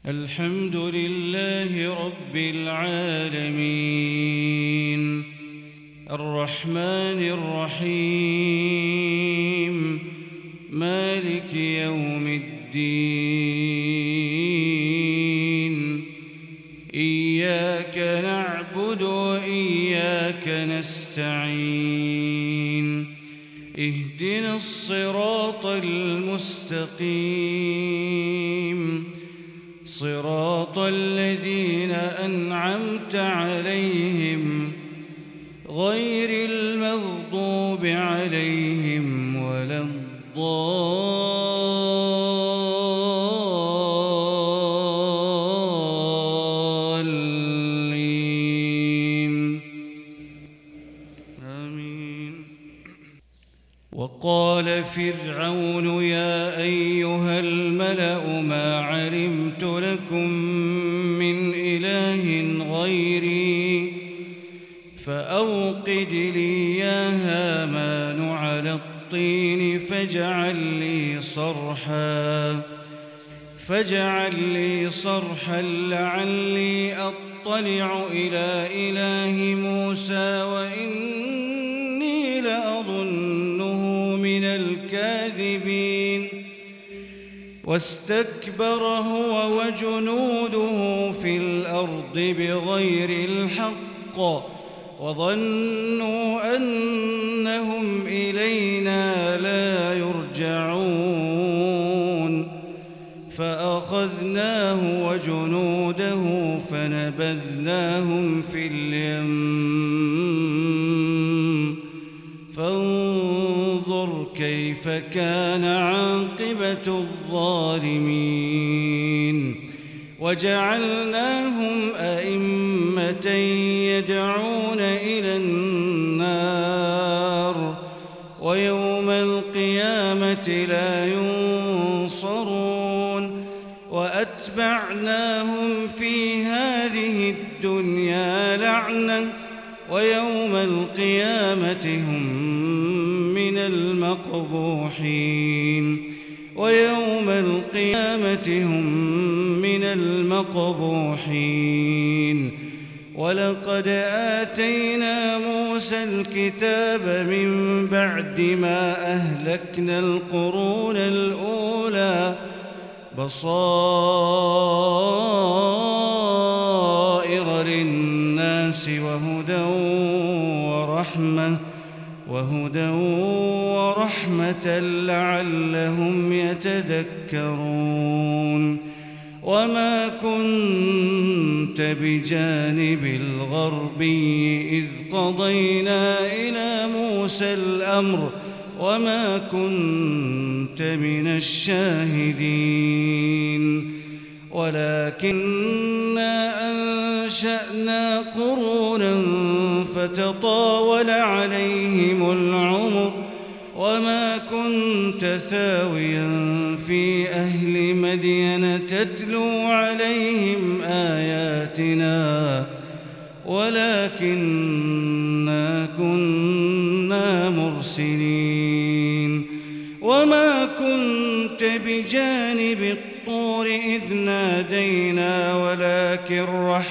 الحمد لله رب العالمين الرحمن الرحيم مالك يوم الدين إياك نعبد وإياك نستعين اهدنا الصراط المستقيم صراط الذين أنعمت عليهم غير المغضوب عليهم ولا الضالين آمين. وقال فرعون يا أيها الملأ ما علمت لكم من إله غيري فأوقد لي يا هامان على الطين فاجعل لي صرحا لعلي أطلع إلى إله موسى وإني لأظنه من الكاذبين واستكبر هو وجنوده في الأرض بغير الحق وظنوا أنهم إلينا لا يرجعون فأخذناه وجنوده فنبذناهم في اليم فانظر كيف كان عاقبة الظالمين وجعلناهم أئمة يدعون إلى النار ويوم القيامة لا ينصرون وأتبعناهم في هذه الدنيا لعنة ويوم القيامة هم من المقبوحين ولقد آتينا موسى الكتاب من بعد ما أهلكنا القرون الأولى بصائر للناس وهدى ورحمة لعلهم يتذكرون وما كنت بجانب الغربي إذ قضينا إلى موسى الأمر وما كنت من الشاهدين ولكننا أنشأنا قرونا فتطاول عليهم العمر وما كنت ثاويا في أهل مدين تتلو عليهم آياتنا ولكننا كنا مرسلين وما كنت بجانب الطور إذ نادينا ولكن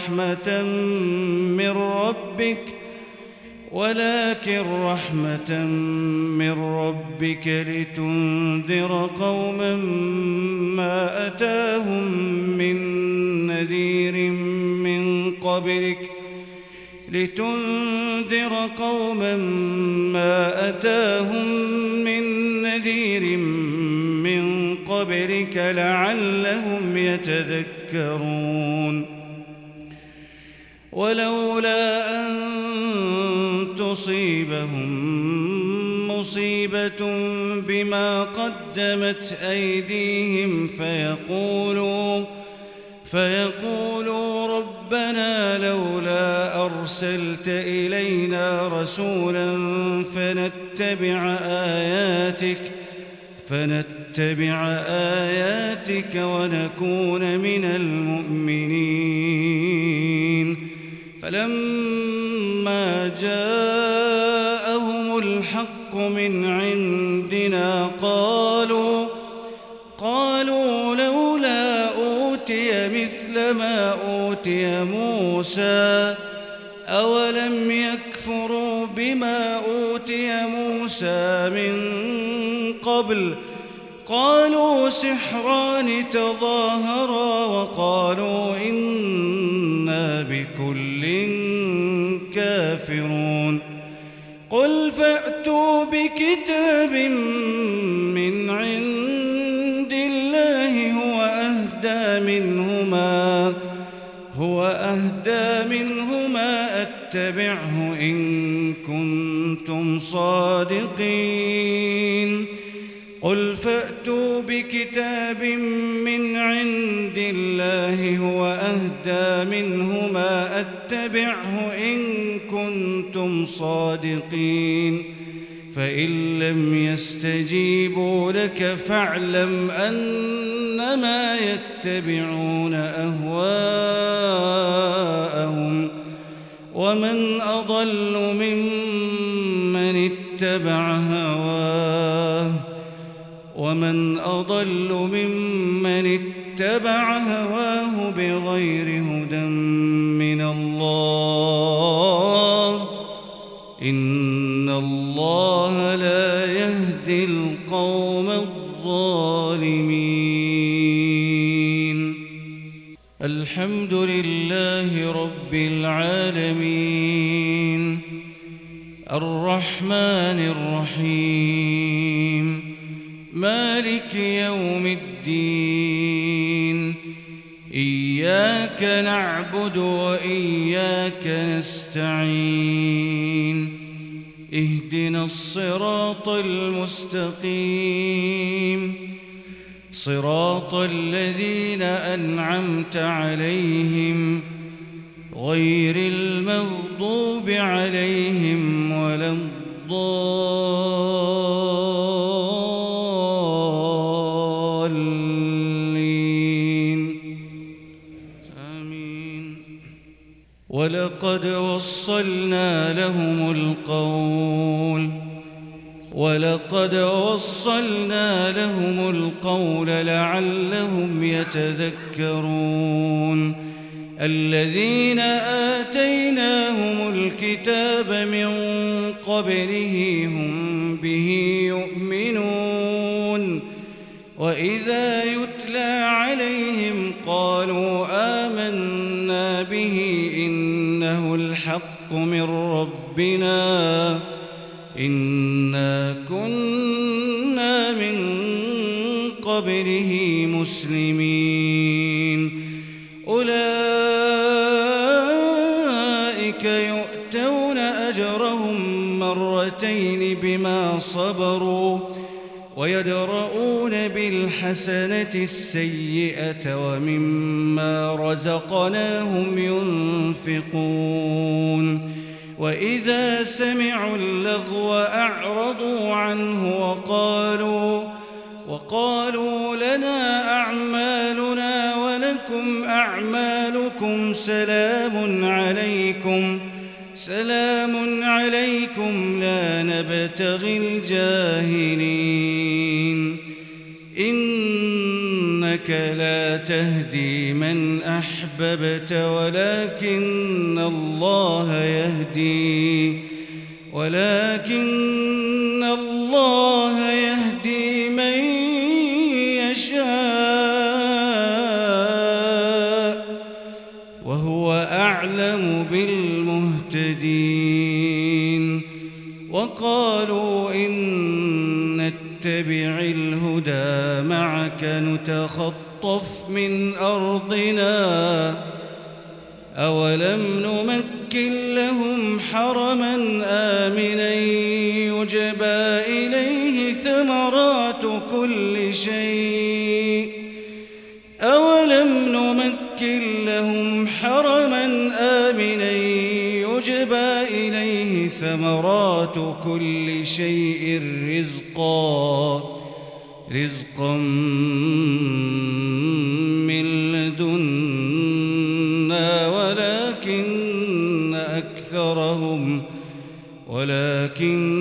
رحمة من ربك لتنذر قوما ما أتاهم من نذير من قبلك لعلهم يتذكرون ولولا أن تصيبهم مصيبة بما قدمت أيديهم فيقولوا ربنا لولا أرسلت إلينا رسولا فنتبع آياتك ونكون من المؤمنين فلما جاءهم الحق من عندنا قالوا لولا أوتي أوتي مثل ما أوتي موسى أولم يكفروا بما أوتي موسى من قبل قالوا سحران تظاهرا وقالوا إنا بكل كافرون قل فأتوا بكتاب من عند الله هو أهدى منهما أتبعه إن كنتم صادقين قل فأتوا بكتاب من عند الله هو أهدى منهما أتبعه إن كنتم صادقين فإن لم يستجيبوا لك فاعلم أنما يتبعون أهواءهم ومن أضل ممن اتبع هواه بغير هدى من الله إن الله لا يهدي القوم الظالمين الحمد لله رب العالمين الرحمن الرحيم مالك يوم الدين إياك نعبد وإياك نستعين اهدنا الصراط المستقيم صراط الذين أنعمت عليهم غير المغضوب عليهم ولا الضالين آمين ولقد وصلنا لهم القول لعلهم يتذكرون الذين آتيناهم الكتاب من قبله هم به يؤمنون وإذا يتلى عليهم قالوا آمنا به إنه الحق من ربنا إنا كنا من قبله مسلمين أولئك يؤتون أجرهم مرتين بما صبروا ويدرؤون بالحسنة السيئة ومما رزقناهم ينفقون وإذا سمعوا اللغو أعرضوا عنه وقالوا لنا أعمالنا ولكم أعمالكم سلام عليكم لا نبتغي الجاهلين إنك لا تهدي من أحببت ولكن الله يهدي من يشاء وهو أعلم بالمهتدين وقالوا إن نتبع الهدى معك نتخطف من أرضنا أولم نمكن لهم حرما آمنا يجبى إليه ثمرات كل شيء رزقا من لدنا ولكن